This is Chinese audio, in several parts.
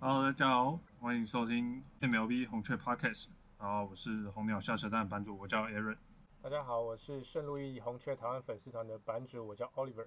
Hello，大家好，欢迎收听 MLB 红雀 Podcast。然后我是红鸟下车站版主，我叫 Aaron。 大家好，我是圣路易红雀台湾粉丝团的版主，我叫 Oliver。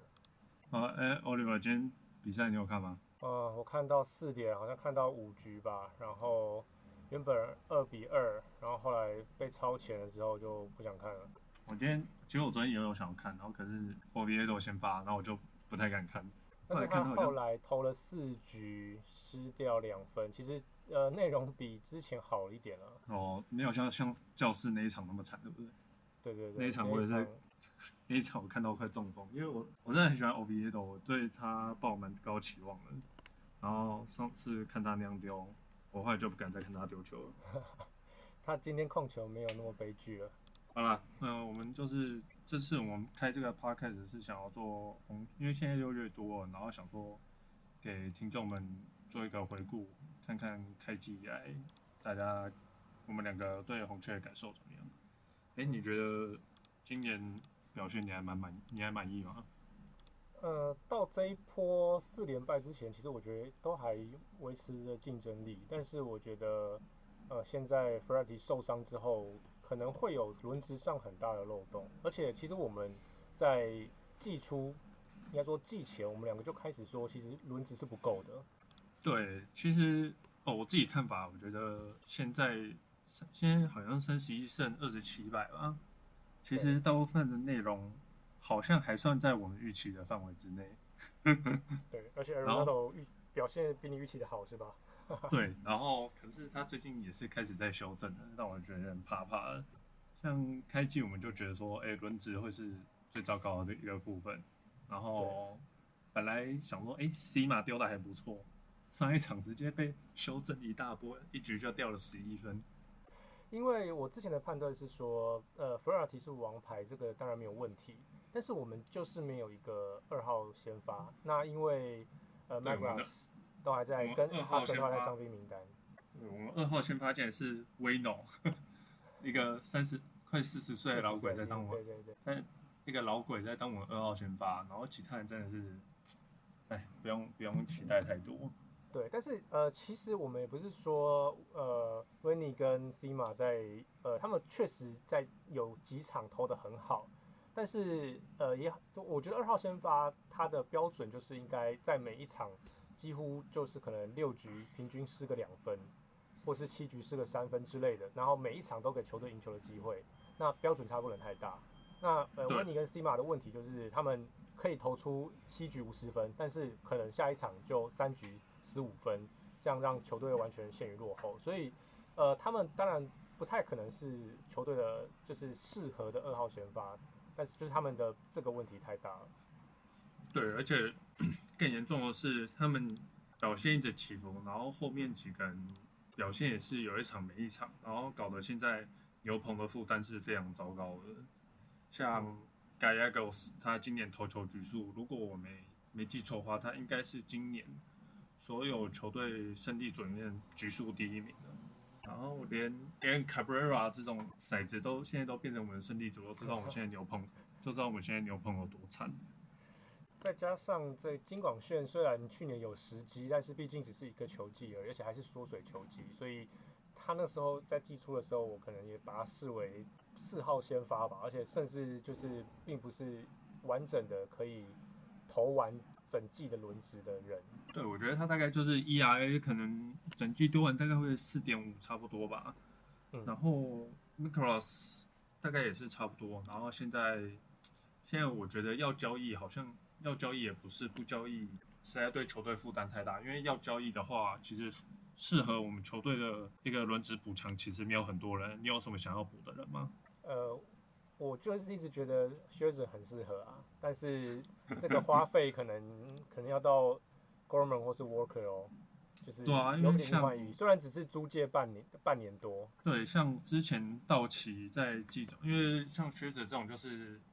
Oliver，今天比赛你有看吗？ 我看到4点，好像看到5局吧，然后原本2-2，然后后来被超前了之后就不想看了。 其实我昨天也有想看，然后可是 OVA 先发，然后我就不太敢看。后但是他后来看到好像来投了4局，失掉2分，其实内容比之前好一点了。 没有像教室那一场那么惨，对不对？ 对对对， 那一场我也是，那一场我看到快中风，因为我真的很喜欢 OVA，我对他抱蛮高期望的。然后上次看他那样丢，我后来就不敢再看他丢球了。 他今天控球没有那么悲剧了。 好啦，我们就是这次我们开这个 podcast 是想要做因为现在6月多了，然后想说给听众们做一个回顾，看看开季以来大家我们两个对红雀的感受怎么样？你觉得今年表现你还满意吗？ 到这一波4连败之前，其实我觉得都还维持着竞争力，但是我觉得，现在 Flaherty 受伤之后，可能会有轮值上很大的漏洞，而且其实我们在季初，应该说季前，我们两个就开始说，其实轮值是不够的。 对，其实我自己看法，我觉得现在好像31胜27败吧，其对实大部分的内容好像还算在我们预期的范围之内。 对，而且然后 Arenado 表现比你预期的好，是吧？ 对，然后可是他最近也是开始在修正了，让我觉得很怕怕的。像开季我们就觉得说，轮值会是最糟糕的一个部分。然后本来想说，C 马丢的还不错，上一场直接被修正一大波，一局就掉了11分。 因为我之前的判断是说，弗拉提是王牌，这个当然没有问题，但是我们就是没有一个2号先发。那因为对，我们的 Magras 都还在， 我们跟二号哈森都还在先发， 伤病名单。 对，我们2号先发竟然是威诺，一个快40岁的老鬼在当我， 对对对。 但一个老鬼在当我们2号先发，然后其他人真的是，不用期待太多。 对，但是其实我们也不是说温尼跟 C 马在他们确实在有几场投的很好，但是我觉得2号先发他的标准就是应该在每一场几乎就是可能6局平均失个2分，或是7局失个3分之类的，然后每一场都给球队赢球的机会，那标准差不能太大。那温尼跟 C 马的问题就是他们可以投出7局50分，但是可能下一场就3局15分，这样让球队完全陷于落后。所以，他们当然不太可能是球队的就是适合的2号先发，但是就是他们的这个问题太大了。 对，而且更严重的是他们表现一直起伏，然后后面几个人表现也是有一场没一场，然后搞得现在牛棚的负担是非常糟糕的。像 Gallegos， 他今年投球局数，如果我没记错的话，他应该是今年所有球队胜利组里面局数第1名的。然后连 Cabrera 这种骰子现在都变成我们的胜利组，都知道我们现在牛棚，就知道我们现在牛棚有多惨。 再加上这金广炫虽然去年有10击，但是毕竟只是一个球季而已，而且还是缩水球季，所以他那时候在季初的时候，我可能也把他视为4号先发吧，而且甚至就是并不是完整的可以投完整季的轮值的人。 对，我觉得他大概就是 ERA 可能整季丢完大概会4.5差不多吧。然后 Nicholas 大概也是差不多。然后现在我觉得要交易好像要交易也不是，不交易实在对球队负担太大。因为要交易的话，其实适合我们球队的一个轮值补强其实没有很多人。你有什么想要补的人吗？ 我就是一直觉得靴子很适合啊，但是这个花费可能要到 Gorman 或是 Walker 哦，就是对啊，因有为像点换羽，虽然只是租借半年多。 对像之前道奇在季中，因为像靴子这种就是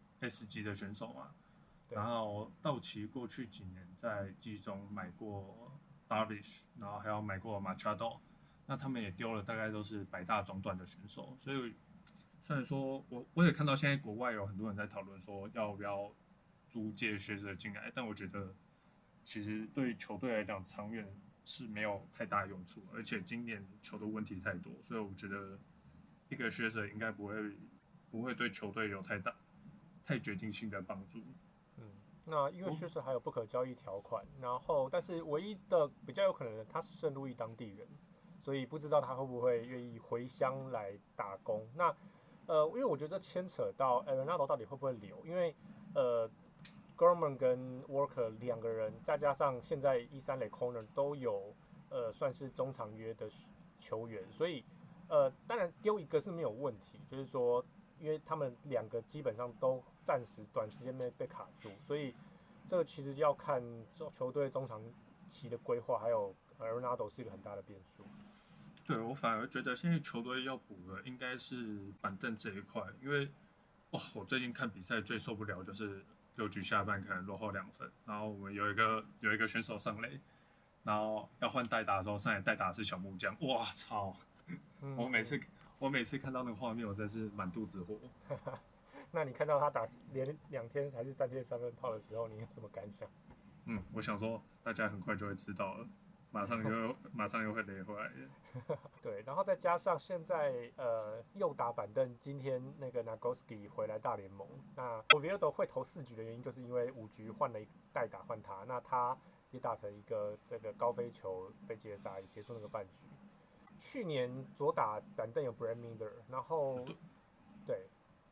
S 级的选手嘛， 对然后道奇过去几年在季中买过 Darvish， 然后还有买过 Machado， 那他们也丢了大概都是百大中段的选手，所以虽然说我也看到现在国外有很多人在讨论说要不要租借学者进来，但我觉得其实对球队来讲长远是没有太大用处，而且今年球的问题太多，所以我觉得一个学者应该不会对球队有太决定性的帮助。 那因为薛舍还有不可交易条款，然后但是唯一的比较有可能的，他是圣路易当地人，所以不知道他会不会愿意回乡来打工。那因为我觉得这牵扯到 Arenado 到底会不会留，因为Gorman 跟 Walker 两个人，再加上现在1、3垒 corner 都有算是中长约的球员，所以当然丢一个是没有问题，就是说因为他们两个基本上都暂时短时间内被卡住，所以这个其实要看球队中长期的规划，还有 Arenado 是一个很大的变数。 对，我反而觉得现在球队要补的应该是板凳这一块，因为我最近看比赛最受不了就是6局下半可能落后2分，然后我们有一个选手上垒，然后要换代打的时候，上来代打的是小木匠，哇操！我每次看到那个画面，我真是满肚子火。 那你看到他打连2天还是3天3分炮的时候，你有什么感想？ 我想说大家很快就会知道了，马上又会垒回来的。 对，然后再加上现在右打板凳，今天那个 Nagorski 回来大联盟，那 Oviedo 会投4局的原因，就是因为5局换了一代打换他，那他也打成一个这个高飞球被接杀，也结束那个半局。去年左打板凳有 Brad Miller， 然后对。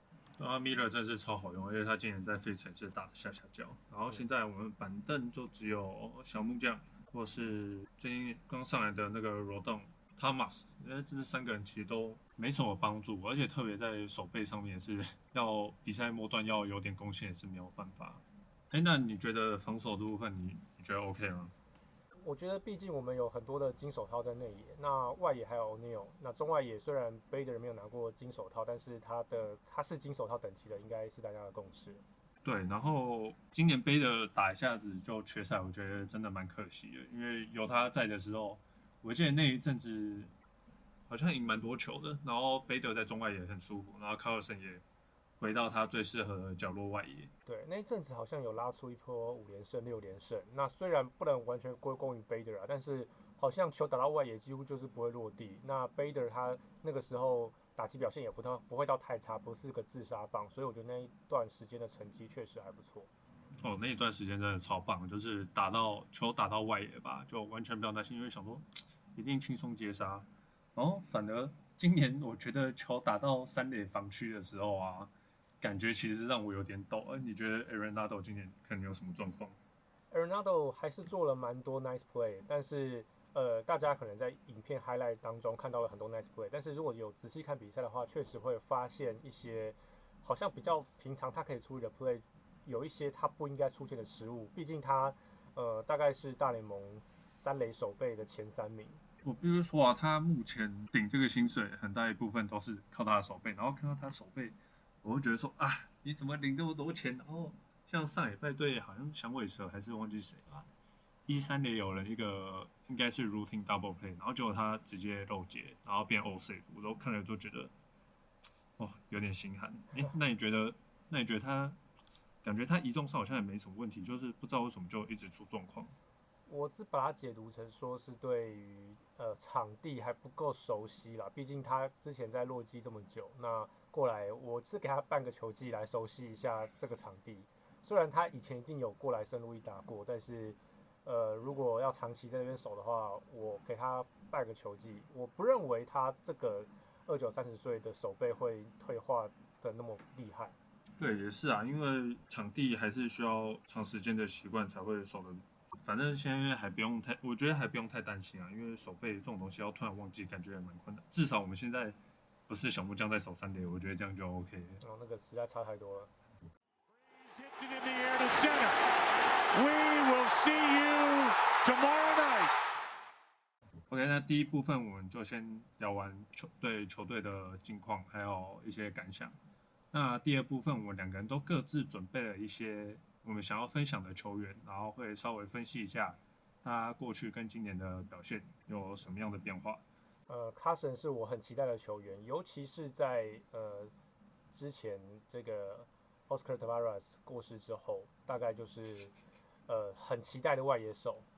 Miller 真是超好用，因为他今年在费城是打的下脚，然后现在我们板凳就只有小木匠，或是最近刚上来的那个 Rodon、Thomas， 这3个人其实都没什么帮助，而且特别在手背上面是要比赛末段要有点贡献也是没有办法。那你觉得防守这部分你觉得 OK 吗？ 我觉得毕竟我们有很多的金手套在内野，那外野还有 O'Neal， 那中外野虽然 Bader 没有拿过金手套，但是他是金手套等级的，应该是大家的共识。 对，然后今年Bader打一下子就缺赛，我觉得真的蛮可惜的，因为有他在的时候，我记得那一阵子好像赢蛮多球的，然后Bader在中外野很舒服，然后 Carlson 也回到他最适合的角落外野。 对，那一阵子好像有拉出一波5连胜、6连胜。那虽然不能完全归功于 Bader 啊，但是好像球打到外野几乎就是不会落地。那 Bader 他那个时候打击表现也不会到太差，不是个自杀棒，所以我觉得那一段时间的成绩确实还不错。 那一段时间真的超棒，就是球打到外野吧，就完全不要担心，因为想说一定轻松接杀。然后反而今年我觉得球打到3垒防区的时候啊，感觉其实让我有点抖。你觉得 Arenado 今年可能有什么状况？ Arenado 还是做了蛮多 nice play， 但是大家可能在影片 highlight 当中看到了很多 nice play， 但是如果有仔细看比赛的话，确实会发现一些好像比较平常他可以处理的 play， 有一些他不应该出现的失误。毕竟他大概是大联盟3垒守备的前3名。 我比如说他目前顶这个薪水很大一部分都是靠他的手背，然后看到他手背，我会觉得说你怎么领这么多钱？然后像上礼拜对好像响尾蛇还是忘记谁吧，1、3垒有人一个应该是 routine double play， 然后结果他直接漏接，然后变 all safe， 我都看了都觉得有点心寒。那你觉得他感觉他移动上好像也没什么问题，就是不知道为什么就一直出状况。 我是把它解读成说是对于场地还不够熟悉啦，毕竟他之前在洛基这么久，那过来我是给他半个球季来熟悉一下这个场地。虽然他以前一定有过来圣路易打过，但是如果要长期在那边守的话，我给他半个球季，我不认为他这个29、30岁的手背会退化的那么厉害。 对，也是啊，因为场地还是需要长时间的习惯才会守的。反正现在我觉得还不用太担心啊，因为手背这种东西要突然忘记，感觉也蛮困难。至少我们现在不是小木匠在守3垒，我觉得这样就 OK 了。 那个实在差太多了。 OK， 那第一部分我们就先聊完球队的近况，还有一些感想。那第二部分我们2个人都各自准备了一些我们想要分享的球员，然后会稍微分析一下他过去跟今年的表现有什么样的变化。 Carson 是我很期待的球员，尤其是在之前这个 Oscar Taveras 过世之后，大概就是很期待的外野手。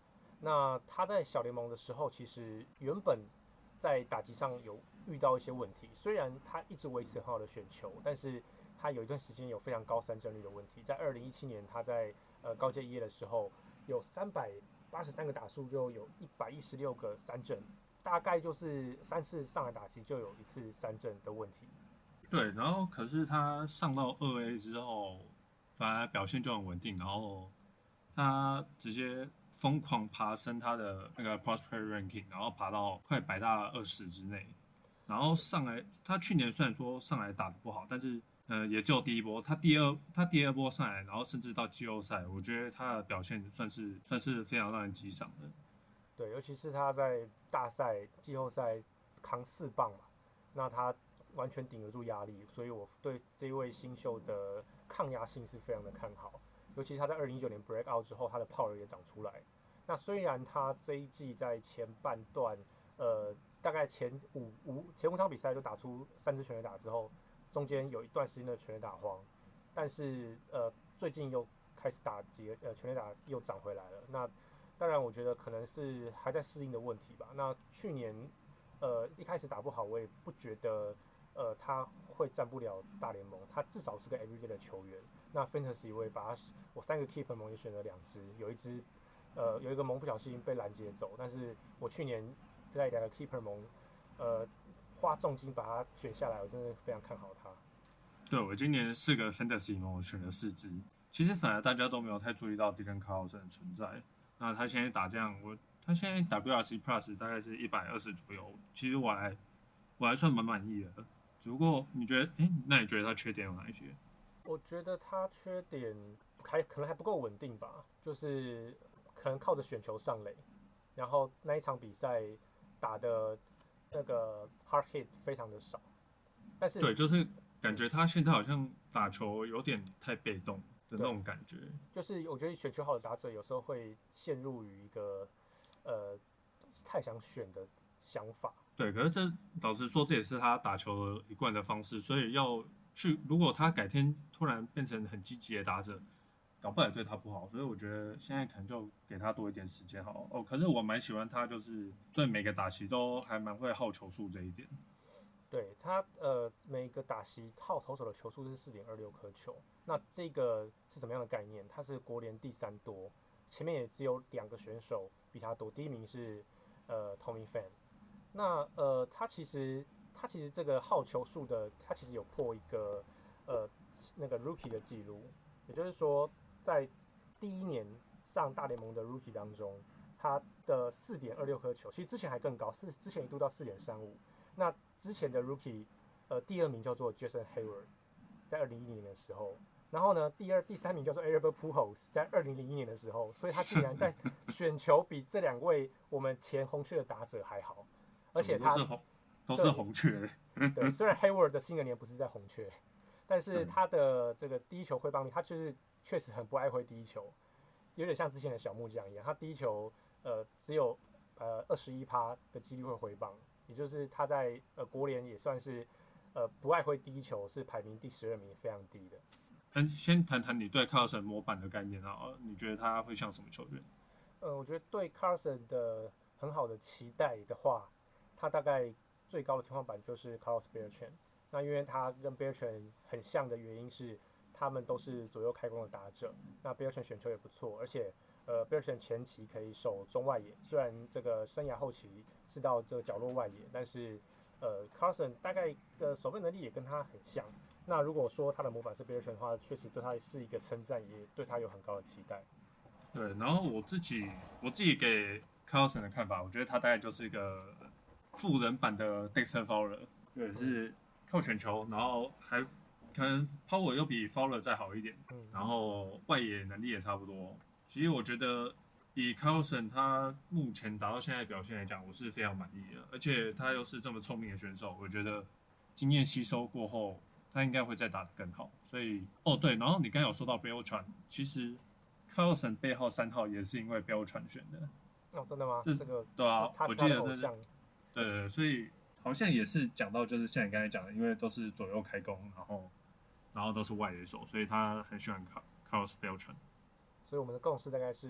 那他在小联盟的时候，其实原本在打击上有遇到一些问题，虽然他一直维持很好的选球，但是他有一段时间有非常高三振率的问题。在2017年，他在高阶一页的时候，有383个打数，就有116个三振，大概就是3次上来打击就有1次三振的问题。 对，然后可是他上到2A 之后，反而表现就很稳定，然后他直接疯狂爬升他的那个 prospect ranking，然后爬到快120之内。然后上来，他去年虽然说上来打得不好，但是也就第一波，他第二波上来，然后甚至到季后赛，我觉得他的表现算是非常让人激赏的。 对，尤其是他在大赛、季后赛扛4棒嘛，那他完全顶得住压力，所以我对这位新秀的抗压性是非常的看好。尤其是他在2019年 break out 之后，他的 power 也长出来。那虽然他这一季在前半段，大概前五场比赛就打出3支全垒打之后，中间有一段时间的全垒打荒，但是最近又开始打击，全垒打又涨回来了。那当然，我觉得可能是还在适应的问题吧。那去年一开始打不好，我也不觉得他会站不了大联盟，他至少是个 everyday 的球员。那 Fantasy 我也把我3个 Keeper 盟也选了2支，有一个盟不小心被拦截走，但是我去年在2个 Keeper 盟花重金把他选下来，我真的非常看好他。 对，我今年4个 Fantasy 盟我选了4支，其实反而大家都没有太注意到 Dylan Carlson 的存在。那他现在打这样，他现在 WRC Plus 大概是120左右，其实我还算蛮满意的。只不过你觉得，那你觉得他缺点有哪一些？ 我觉得他缺点可能还不够稳定吧，就是可能靠着选球上垒，然后那一场比赛打的那个 hard hit 非常的少，但是对，就是感觉他现在好像打球有点太被动的那种感觉。 就是我觉得选球好的打者有时候会陷入于一个呃太想选的想法。 对，可是老实说，这也是他打球一贯的方式，所以如果他改天突然变成很积极的打者，搞不好也对他不好。所以我觉得现在可能就给他多一点时间好了。哦，可是我蛮喜欢他，就是对每个打席都还蛮会耗球数这一点。 对他每个打席靠投手的球数是4.26颗球，那这个是什么样的概念？他是国联第3多，前面也只有2个选手比他多，第1名是Tommy Pham。那他其实这个好球数的，他其实有破一个那个 Rookie 的记录，也就是说在第1年上大联盟的 Rookie 当中，他的4.26颗球，其实之前还更高，之前一度到4.35。那之前的 Rookie，第2名叫做 Jason Hayward，在2010年的时候，然后呢，第3名叫做 Albert Pujols，在2001年的时候，所以他竟然在选球比这2位我们前红雀的打者还好，而且他都是红雀。 对，虽然 Hayward 的新人年不是在红雀，但是他的这个第一球挥棒率，他就是确实很不爱挥第一球，有点像之前的小木匠一样，他第一球只有21%的几率会挥棒。也就是他在国联也算是不爱挥第一球，是排名第12名，非常低的。 先谈谈你对 Carlson 模板的概念啊，你觉得他会像什么球员？ 我觉得对 Carlson 的很好的期待的话，他大概最高的天花板就是 Carlos Beltran。那因为他跟 Beltran 很像的原因是，他们都是左右开弓的打者。那 Beltran 选球也不错，而且Beltran 前期可以守中外野，虽然这个生涯后期是到这个角落外野，但是Carlson 大概的守备能力也跟他很像。那如果说他的模板是 Beltran 的话，确实对他是一个称赞，也对他有很高的期待。 对，然后我自己给 Carlson 的看法，我觉得他大概就是一个富人版的 Dexter Fowler， 对，是靠选球，然后还可能 Power 又比 Fowler 再好一点，然后外野能力也差不多。其实我觉得以 Carlson 他目前达到现在的表现来讲，我是非常满意的，而且他又是这么聪明的选手，我觉得经验吸收过后，他应该会再打得更好。所以，对，然后你刚才有说到 Beltran， 其实 Carlson 背号3号也是因为 Beltran 选的。 哦，真的吗？这个对啊， 他我记得偶像。 对，所以好像也是讲到，就是像你刚才讲的，因为都是左右开弓，然后都是外野手，所以他很喜欢 Carlos Beltran。 所以我们的共识大概是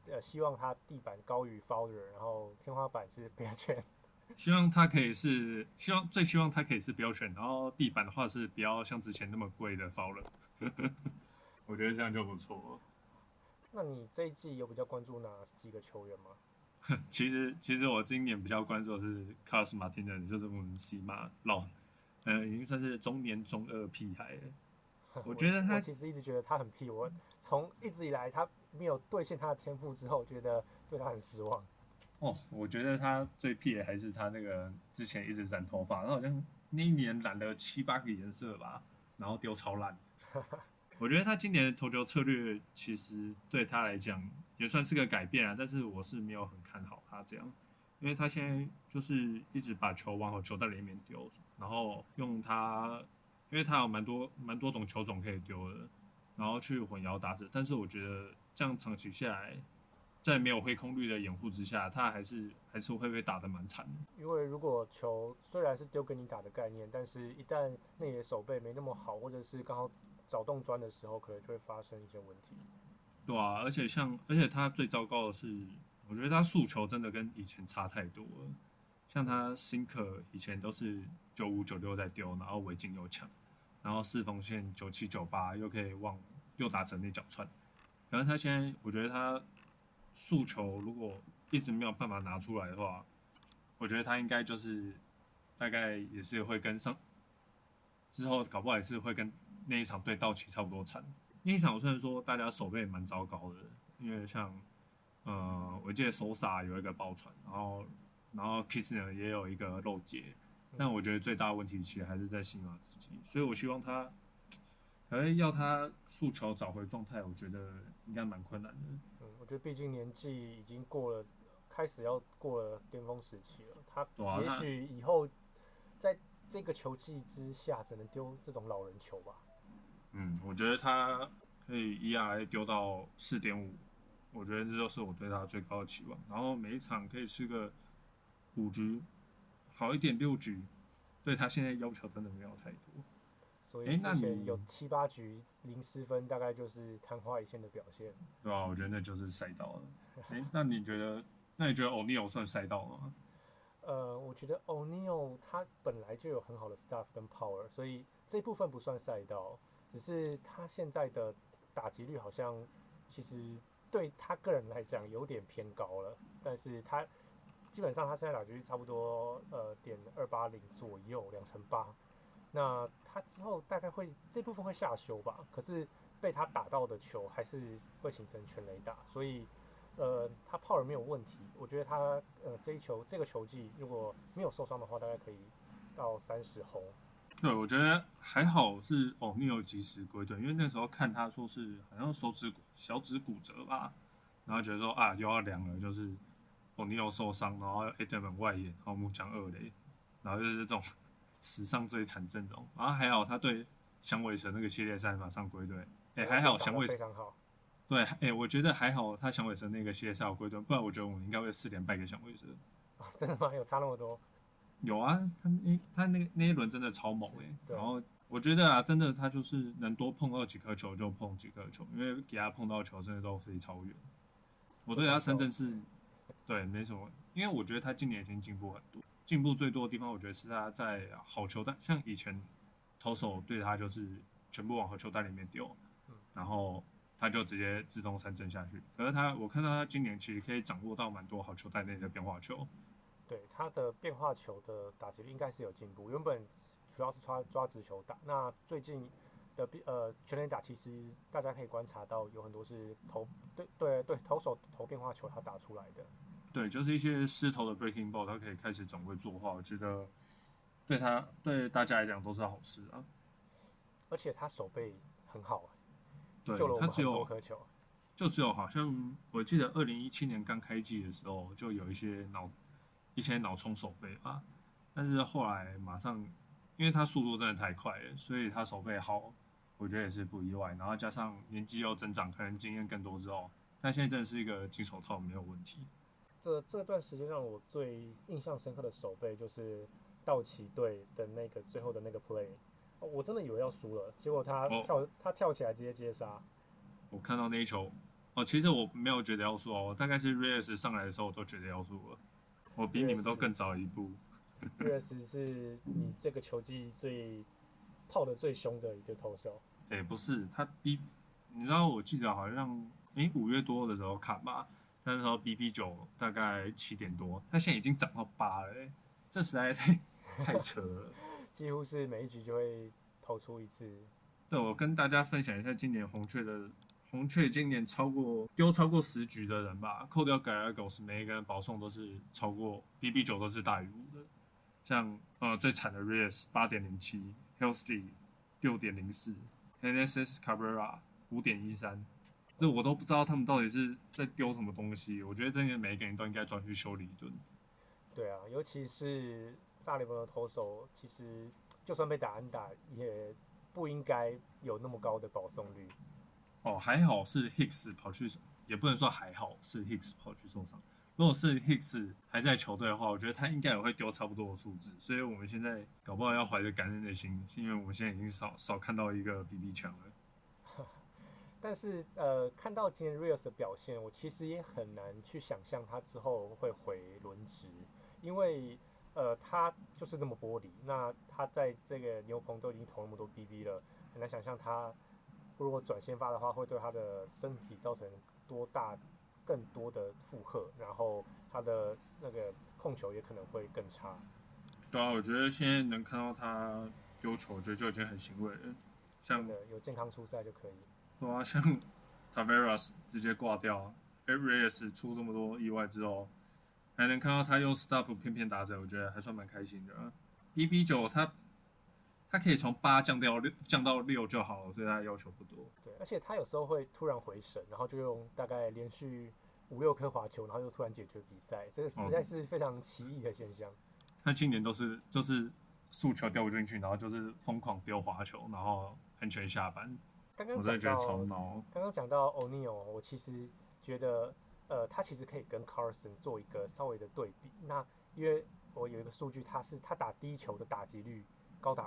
希望他地板高于 Fowler，然后天花板是标圈。 希望最希望他可以是标选，然后地板的话是不要像之前那么贵的 Fowler， 我觉得这样就不错。 那你这一季有比较关注哪几个球员吗？ 其实我今年比较关注的是 Carlos Martinez，就是我们西马已经算是中年中二屁孩了。我觉得他我其实一直觉得他很屁，我从一直以来他没有兑现他的天赋之后，觉得对他很失望。 哦，我觉得他最屁的还是他那个之前一直染头发，他好像那一年染了7、8个颜色吧，然后丢超烂。我觉得他今年的投球策略其实对他来讲也算是个改变啊，但是我是没有很看好他这样，因为他现在就是一直把球往球袋里面丢，然后用他，因为他有蛮多种球种可以丢的，然后去混淆打者，但是我觉得这样长期下来，在没有挥空率的掩护之下，他还是会被打得蛮惨的。 因为如果球虽然是丢给你打的概念，但是一旦内野手背没那么好，或者是刚好找洞钻的时候，可能就会发生一些问题。 对啊，而且他最糟糕的是，我觉得他速球真的跟以前差太多了。像他新克以前都是95、96在丢，然后尾劲又强，然后四缝线97、98又可以又打成内角串。可是他现在，我觉得他速球如果一直没有办法拿出来的话，我觉得他应该就是大概也是会跟上之后，搞不好也是会跟那一场对道奇差不多惨。那一场虽然说大家手背蛮糟糕的，因为像我记得手萨有一个爆传，然后 Kissner 也有一个漏接，但我觉得最大的问题其实还是在西马自己，所以我希望他，可能要他速球找回状态，我觉得应该蛮困难的。 我觉得毕竟年纪已经过了，开始要过了巅峰时期了。他也许以后在这个球技之下，只能丢这种老人球吧。 我觉得他可以 ERA 丢到4.5，我觉得这就是我对他最高的期望。然后每一场可以吃个5局，好一点6局，对他现在要求真的没有太多。 所以之前有7、8局零失分，大概就是昙花一现的表现。 对啊，我觉得那就是赛道了。那你觉得 O'Neal 算赛道吗？ 我觉得 O'Neal 他本来就有很好的 stuff 跟 power，所以这部分不算赛道，只是他现在的打击率好像其实对他个人来讲有点偏高了，但是他基本上他现在打击率差不多.280左右2成8，那他之后大概这部分会下修吧，可是被他打到的球还是会形成全垒打，所以他 power 没有问题，我觉得他这个球季如果没有受伤的话，大概可以到30轰。 对，我觉得还好是O'Neal及时归队，因为那时候看他说是好像小指骨折吧，然后觉得说又要凉了，就是O'Neal受伤，然后 Edelman 外野，然后木匠2垒，然后就是这种史上最惨阵容。然后还好他对响尾蛇那个系列赛马上归队，还好响尾蛇非常好。 对，我觉得还好他响尾蛇那个系列赛有归队，不然我觉得我们应该会4连败给响尾蛇。 真的吗？有差那么多？ 有啊，他那一轮真的超猛然后我觉得真的他就是能多碰到几颗球就碰几颗球，因为给他碰到球真的都飞超远。我对他深圳是，对没什么，因为我觉得他今年已经进步很多，进步最多的地方我觉得是他在好球带，像以前投手对他就是全部往好球带里面丢，然后他就直接自动3振下去。可是我看到他今年其实可以掌握到蛮多好球带内的变化球。 对，他的变化球的打击率应该是有进步，原本主要是抓直球打，那最近的全垒打其实大家可以观察到有很多是投手投变化球他打出来的。 对，就是一些失投的 breaking ball， 他可以开始转位作画，我觉得对大家来讲都是好事啊。 而且他手背很好， 对， 救了我们很多颗球。 就只有好像我记得2017年刚开季的时候，就有一些脑冲手背吧，但是后来马上，因为他速度真的太快了，所以他手背好，我觉得也是不意外。然后加上年纪又增长，可能经验更多之后，但现在真的是一个金手套没有问题。 这段时间让我最印象深刻的手背就是道奇队的那个最后的那个 play，我真的以为要输了，结果他跳起来直接接杀。 我看到那一球， 哦，其实我没有觉得要输哦，我大概是 Reyes 上来的时候我都觉得要输了，我比你们都更早一步。 瑞斯是你这个球季炮的最凶的一个投手。 哎，不是，你知道我记得好像5月多的时候看吧，那时候 BP9大概7点多，它现在已经涨到8了，这实在太扯了。 几乎是每一局就会投出一次。 对，我跟大家分享一下今年红雀今年丢超过10局的人吧，扣掉改尔狗斯，每一个人保送都是超过 BB9都是大于5的。像最惨的 Reyes 8.07，Helsty 6.04，NSS Cabrera 5.13，这我都不知道他们到底是在丢什么东西。我觉得真的每一个人都应该转去修理一顿。 对啊，尤其是大联盟的投手，其实就算被打安打，也不应该有那么高的保送率。 哦，还好是 Hicks 跑去，也不能说还好是 Hicks 跑去受伤。如果是 Hicks 还在球队的话，我觉得他应该也会丢差不多的数字。所以我们现在搞不好要怀着感恩的心，是因为我们现在已经少看到一个 BB 强了。 但是看到今天 Rios 的表现，我其实也很难去想象他之后会回轮值，因为他就是那么玻璃。那他在这个牛棚都已经投那么多 BB 了，很难想象他如果转先发的话，会对他的身体造成更多的负荷，然后他的那个控球也可能会更差。 对啊，我觉得现在能看到他丢球，我觉得就已经很欣慰了。像真的有健康出赛就可以。 对啊，像 Taveras 直接挂掉 Reyes 出这么多意外之后，还能看到他用 Stuff 偏打者，我觉得还算蛮开心的。BB9他可以从8降到6就好了，所以他要求不多。 对，而且他有时候会突然回神，然后就用大概连续5、6颗滑球，然后又突然解决比赛，这个实在是非常奇异的现象。 他今年就是速球掉不进去，然后就是疯狂丢滑球，然后安全下班。我真的觉得超孬。 刚刚讲到 O'Neal， 我其实觉得，他其实可以跟 Carson 做一个稍微的对比。那因为我有一个数据，他打第一球的打击率高达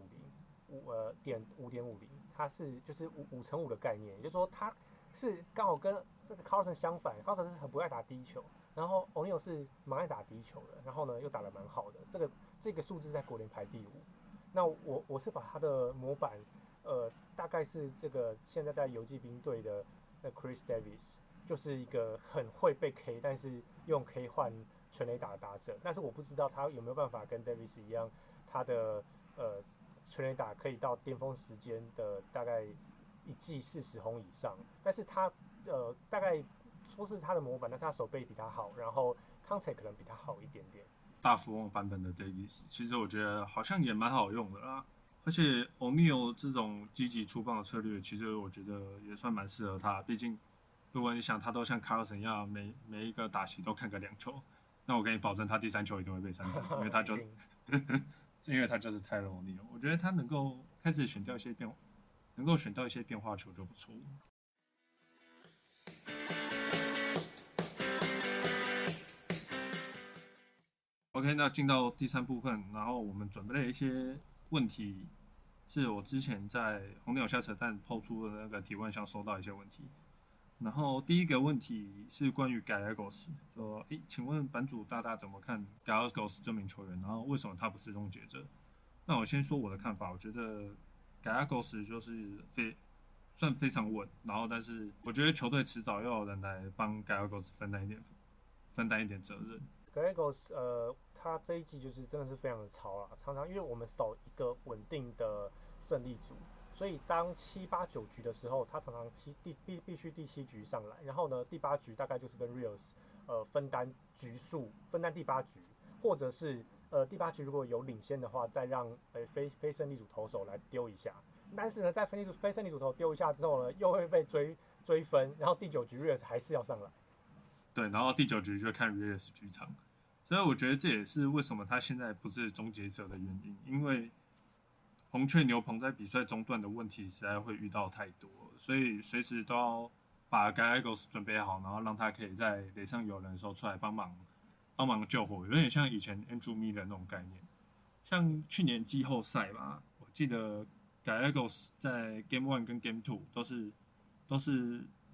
5.50，他是就是5×5的概念，也就是说他是刚好跟这个 Carson 相反，Carson 是很不爱打第一球，然后 O'Neal 是蛮爱打第一球的，然后呢又打得蛮好的，这个数字在国联排第5。那我是把他的模板。大概是这个现在在游击兵队的Chris Davis， 就是一个很会被 K， 但是用 K 换全垒打的打者。但是我不知道他有没有办法跟 Davis 一样，他的全垒打可以到巅峰时间的大概1季40轰以上。但是他大概说是他的模板，但是他手背比他好，然后 contact 可能比他好一点点。 大富翁版本的 Davis， 其实我觉得好像也蛮好用的啦。而且 O'Neal 这种积极出棒的策略，其实我觉得也算蛮适合他。毕竟，如果你想他都像 Carlson 一样，每一个打席都看个2球，那我跟你保证，他第3球一定会被3振，因为他就是 Tyler O'Neal。我觉得他能够开始选到一些变化球就不错。OK， 那进到第3部分，然后我们准备了一些问题。是我之前在红鸟下扯淡抛出的那个提问箱收到一些问题，然后第一个问题是关于 Gallegos， 说，请问版主大大怎么看 Gallegos 这名球员？然后为什么他不是终结者？那我先说我的看法，我觉得 Gallegos 就是算非常稳，然后但是我觉得球队迟早要有人来帮 Gallegos 分担一点责任。 Gallegos 他这一季就是真的是非常的超啦，常常因为我们少一个稳定的胜利组，所以当7、8、9局的时候，他常常必须第7局上来，然后呢第8局大概就是跟 Rios 分担局数，分担第8局，或者是第8局如果有领先的话，再让非胜利组投手来丢一下，但是呢在非胜利组投丢一下之后呢，又会被追分，然后第9局 Rios 还是要上来。 对，然后第9局就看 Rios 局场。所以我觉得这也是为什么他现在不是终结者的原因，因为红雀牛棚在比赛中段的问题实在会遇到太多，所以随时都要把 Gallegos 准备好，然后让他可以在垒上有人的时候出来帮忙救火，有点像以前 Andrew Miller 那种概念。像去年季后赛吧，我记得 Gallegos 在 Game 1跟 Game 2都是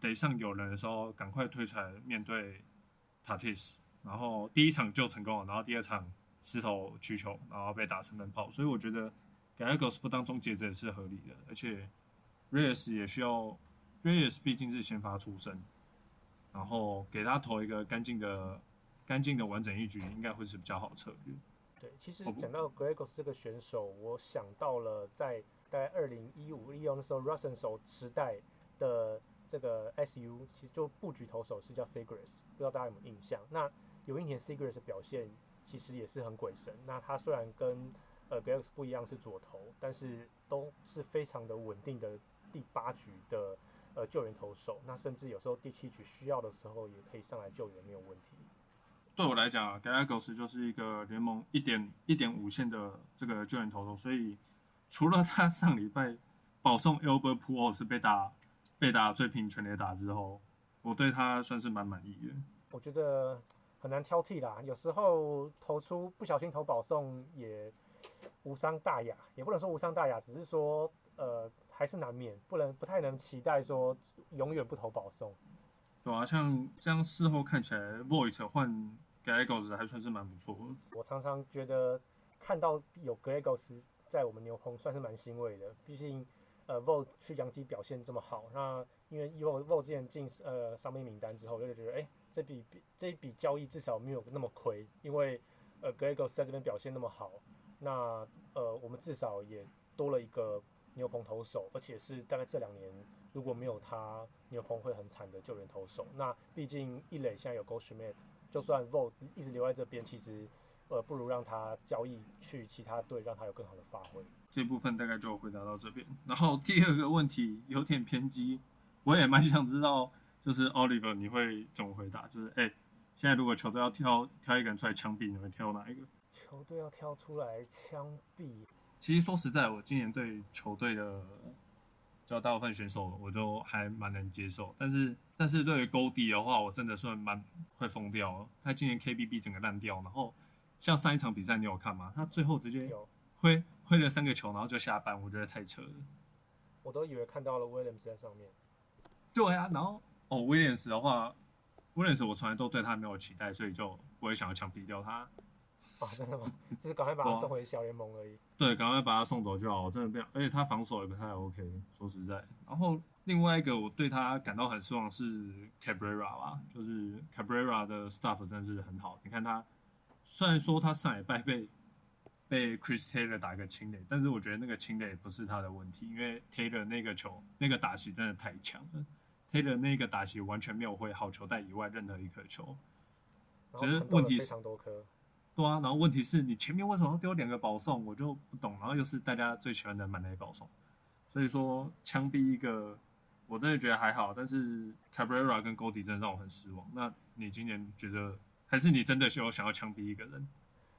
得上有人的时候赶快推出来面对 Tatis， 然后第一场就成功了，然后第二场失投曲球，然后被打成人炮，所以我觉得 Gallegos 不当终结者也是合理的，而且 Reyes 也需要 Reyes 毕竟是先发出身，然后给他投一个干净的完整一局，应该会是比较好的策略。 对，其实讲到 Gallegos 这个选手，我想到了在大概2015-16那时候 Russell 时代的这个 SU， 其实就布局投手是叫 Segras， 不知道大家有没有印象？那有一年 Segras 的表现其实也是很鬼神。那他虽然跟Gallegos 不一样是左投，但是都是非常的稳定的第8局的救援投手。那甚至有时候第7局需要的时候也可以上来救援，没有问题。 对我来讲 Gallegos 就是一个联盟1.5线的这个救援投手，所以除了他上礼拜保送 Albert Pujols 被打最平全垒打之后，我对他算是蛮满意的。 我觉得很难挑剔啦，有时候不小心投保送也无伤大雅，也不能说无伤大雅，只是说还是难免，不太能期待说永远不投保送。 对啊，像这样事后看起来 Voit 换 Gallegos 还算是蛮不错的。 我常常觉得看到有 Gallegos 在我们牛棚算是蛮欣慰的，毕竟Vogt 去洋基表现这么好，那因为Vogt 之前进伤病名单之后，我就觉得这一笔交易至少没有那么亏，因为Gallegos 在这边表现那么好，那我们至少也多了一个牛棚投手，而且是大概这2年如果没有他，牛棚会很惨的救援投手。那毕竟一垒现在有 Goldschmidt， 就算 Vogt 一直留在这边，其实不如让他交易去其他队，让他有更好的发挥。 这部分大概就回答到这边。然后第二个问题有点偏激，我也蛮想知道，就是 Oliver 你会怎么回答？就是现在如果球队要挑一个人出来枪毙，你会挑哪一个？ 球队要挑出来枪毙？ 其实说实在，我今年对球队的较大部分选手我都还蛮能接受，但是对于 Goldie 的话，我真的算蛮会疯掉了。他今年 KBB 整个烂掉，然后像上一场比赛你有看吗？他最后直接挥了3个球，然后就下班，我觉得太扯了。 我都以为看到了 Williams 在上面。 对啊，然后Williams 的话，Williams 我从来都对他没有期待，所以就不会想要枪毙掉他。 真的吗？只是赶快把他送回小联盟而已。 对，赶快把他送走就好。我真的不想，而且他防守也不太 OK， 说实在。然后另外一个我对他感到很失望是 Cabrera 吧，就是 Cabrera 的 stuff 真的是很好。你看他，虽然说他上礼拜被 Chris Taylor 打一个清垒，但是我觉得那个清垒不是他的问题，因为 Taylor 那个球那个打席真的太强了。Taylor 那个打席完全没有挥好球带以外任何一颗球，只是问题是， 非常多颗。 对啊，然后问题是你前面为什么要丢2个保送，我就不懂。然后又是大家最喜欢的满垒保送，所以说枪毙一个，我真的觉得还好。但是 Cabrera 跟 Goldie 真的让我很失望。那你今年觉得，还是你真的有想要枪毙一个人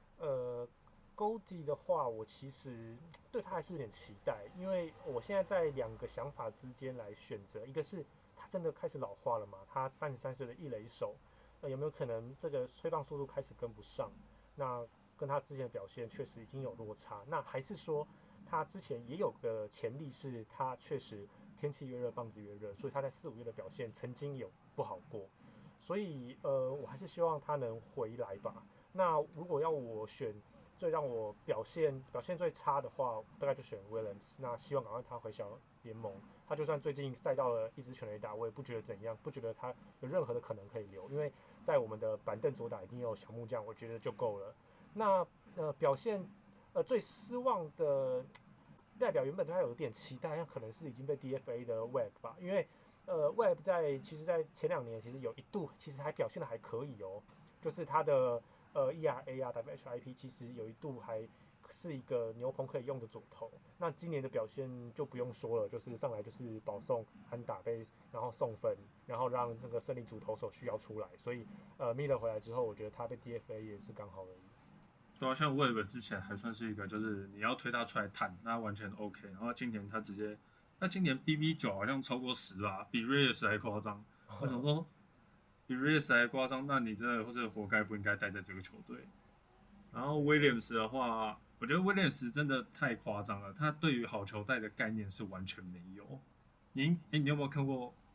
？Goldie 的话，我其实对他还是有点期待，因为我现在在2个想法之间来选择，一个是他真的开始老化了嘛，他33岁的一垒手，有没有可能这个挥棒速度开始跟不上？那跟他之前的表现确实已经有落差，那还是说他之前也有个潜力，是他确实天气越热棒子越热，所以他在4、5月的表现曾经有不好过，所以我还是希望他能回来吧。那如果要我选最让我表现最差的话，大概就选 Williams。那希望赶快他回小联盟，他就算最近赛到了一支全垒打，我也不觉得怎样，不觉得他有任何的可能可以留，因为在我们的板凳左打已经有小木匠，我觉得就够了。那表现最失望的代表原本对他有点期待，那可能是已经被 DFA 的 Webb 吧，因为Webb 其实在前2年其实有一度其实还表现的还可以哦，就是他的ERA 啊 WHIP 其实有一度还是一个牛棚可以用的左投。那今年的表现就不用说了，就是上来就是保送安打然后送分，然后让那个胜利组投手需要出来，所以Miller 回来之后，我觉得他被 DFA 也是刚好而已。 对啊，像 Webb 之前还算是一个，就是你要推他出来谈，那完全 OK。然后今年他今年 BB9好像超过10吧，比 Reyes 还夸张。我想说，比 Reyes 还夸张，那你真的或者活该不应该待在这个球队。然后 Williams 的话，我觉得 Williams 真的太夸张了，他对于好球带的概念是完全没有。你有没有看过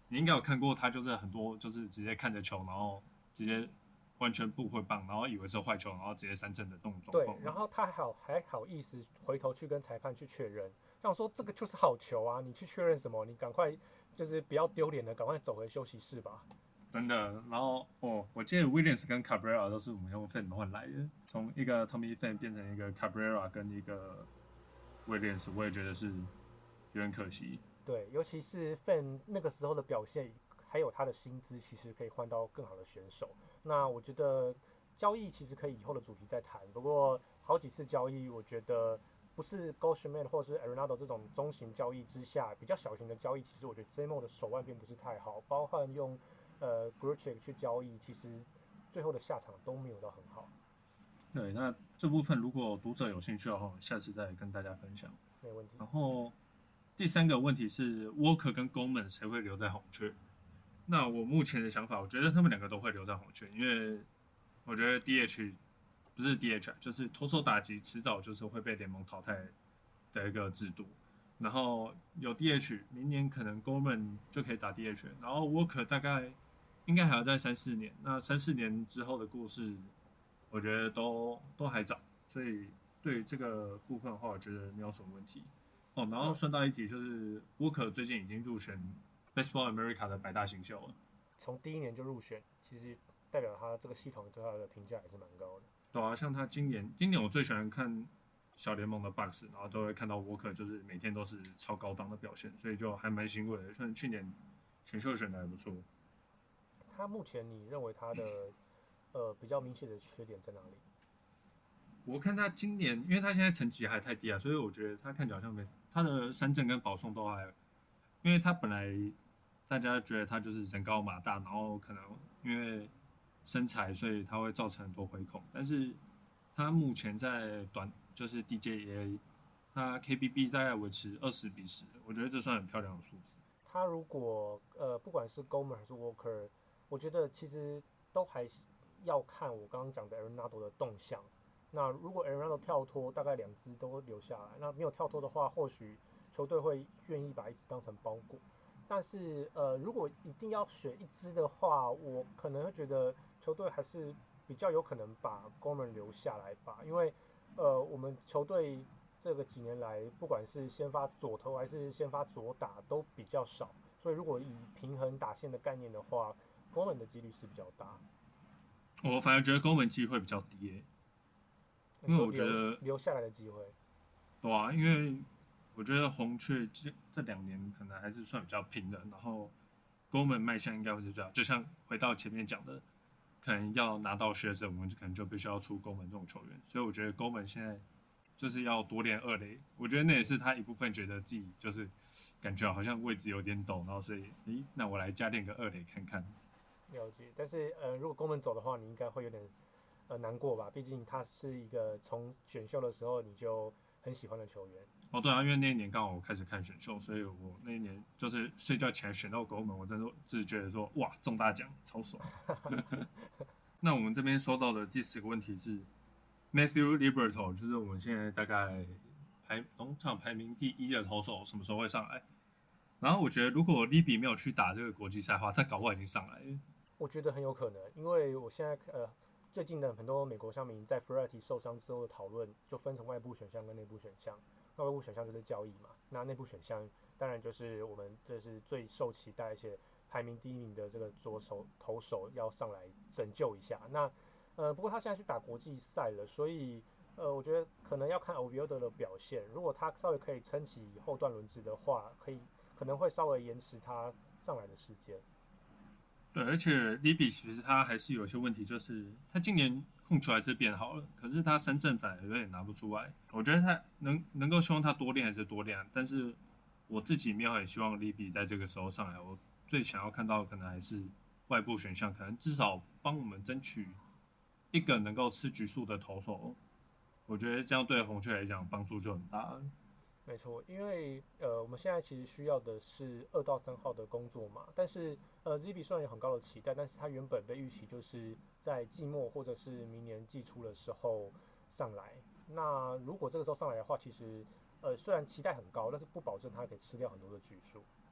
你应该有看过他，就是很多就是直接看着球，然后直接完全不挥棒，然后以为是坏球，然后直接三振的这种状对， 况。 然后他还好意思回头去跟裁判去确认，想说这个就是好球啊，你去确认什么？你赶快就是不要丢脸了，赶快走回休息室吧。 真的，然后我记得 Williams 跟 Cabrera 都是我们用 fan 换来的，从一个 Tommy fan 变成一个 Cabrera 跟一个 Williams，我也觉得是有点可惜。 对，尤其是 Fan 那个时候的表现，还有他的薪资，其实可以换到更好的选手。那我觉得交易其实可以以后的主题再谈。不过好几次交易，我觉得不是 Goldschmidt 或是 Arenado 这种中型交易之下，比较小型的交易，其实我觉得 JMO 的手腕并不是太好，包含用Gruchik 去交易，其实最后的下场都没有到很好。 对，那这部分如果读者有兴趣的话，下次再跟大家分享。 没问题。 然后第三个问题是 Walker 跟 Goldman 谁会留在红雀？那我目前的想法，我觉得他们两个都会留在红雀，因为我觉得 DH 不是 DH，就是投手打击迟早就是会被联盟淘汰的一个制度。然后有 DH，明年可能 Goldman 就可以打 DH，然后 Walker 大概应该还要在3-4年。那3-4年之后的故事，我觉得都还早，所以对于这个部分的话，我觉得没有什么问题。哦，然后顺带一提，就是 Walker 最近已经入选 Baseball America 的100大新秀了。 从第一年就入选，其实代表他这个系统对他的评价还是蛮高的。 对啊，像他今年我最喜欢看小联盟的 Box，然后都会看到 Walker 就是每天都是超高档的表现，所以就还蛮欣慰的。像去年选秀选的还不错。 他目前你认为他的比较明显的缺点在哪里？ 我看他今年，因为他现在成绩还太低啊，所以我觉得他看起来好像他的三振跟保送都还，因为他本来大家觉得他就是人高马大，然后可能因为身材，所以他会造成很多回孔，但是他目前在就是 DJA，他 KBB 大概维持20-10，我觉得这算很漂亮的数字。 他如果不管是 Gomer 还是 Walker，我觉得其实都还要看我刚刚讲的 Arenado 的动向。那如果 Arenado 跳脱，大概两只都留下来；那没有跳脱的话，或许球队会愿意把一只当成包裹。但是如果一定要选一支的话，我可能会觉得球队还是比较有可能把 Gomer 留下来吧，因为我们球队这个几年来，不管是先发左投还是先发左打都比较少，所以如果以平衡打线的概念的话，攻门的几率是比较大。 我反而觉得攻门机会比较低因为我觉得留下来的机会， 对啊，因为我觉得红雀这2年可能还是算比较拼的，然后攻门卖相应该会是最好。就像回到前面讲的，可能要拿到学生，我们可能就必须要出攻门这种球员，所以我觉得攻门现在就是要多练二垒，我觉得那也是他一部分觉得自己就是感觉好像位置有点陡，然后所以那我来加练个二垒看看。 了解。但是如果攻门走的话，你应该会有点难过吧？毕竟他是一个从选秀的时候你就很喜欢的球员。 哦，对啊，因为那一年刚好我开始看选秀，所以我那一年就是睡觉前选到攻门，我真的只是觉得说哇中大奖超爽。那我们这边收到的第10个问题是 Matthew Liberto，就是我们现在大概农场排名第1的投手，什么时候会上来？然后我觉得如果 Libby 没有去打这个国际赛的话，他搞不好已经上来了。 我觉得很有可能，因为我现在最近的很多美国乡民在 Flaherty 受伤之后的讨论，就分成外部选项跟内部选项。那外部选项就是交易嘛，那内部选项当然就是我们这是最受期待而且排名第1名的这个左手投手要上来拯救一下。那不过他现在去打国际赛了，所以我觉得可能要看 Oviedo 的表现。如果他稍微可以撑起后段轮子的话，可能会稍微延迟他上来的时间。 对，而且 Libby 其实他还是有一些问题，就是他今年控球还是变好了，可是他三振反而有点拿不出来。我觉得他能够希望他多练还是多练，但是我自己没有很希望 Libby 在这个时候上来。我最想要看到的可能还是外部选项，可能至少帮我们争取一个能够吃局数的投手。我觉得这样对红雀来讲帮助就很大。 没错，因为我们现在其实需要的是2到3号的工作嘛，但是ZB 虽然有很高的期待，但是他原本被预期就是在季末或者是明年季初的时候上来。那如果这个时候上来的话，其实虽然期待很高，但是不保证他可以吃掉很多的局数。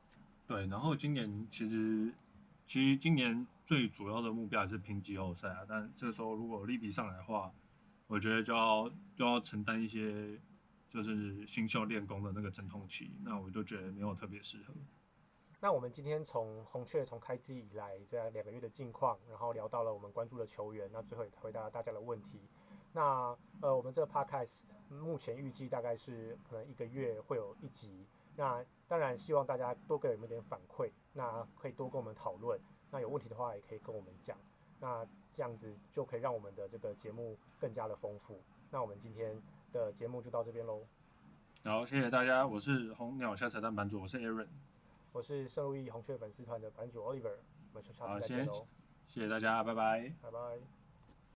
对，然后其实今年最主要的目标还是拼季后赛啊，但这时候如果利比上来的话，我觉得就要承担一些就是新秀练功的那个阵痛期，那我就觉得没有特别适合。 那我们今天从红雀从开机以来这2个月的近况，然后聊到了我们关注的球员，那最后也回答大家的问题。那我们这个 podcast 目前预计大概是可能1个月会有1集。那当然希望大家多给我们一点反馈，那可以多跟我们讨论。那有问题的话也可以跟我们讲。那这样子就可以让我们的这个节目更加的丰富。那我们今天的节目就到这边喽。 好，谢谢大家，我是红鸟下彩蛋版主，我是 Aaron。 我是圣路易红雀粉丝团的版主 Oliver，我们下好， 次再见喽， 谢谢大家，拜拜。 拜拜。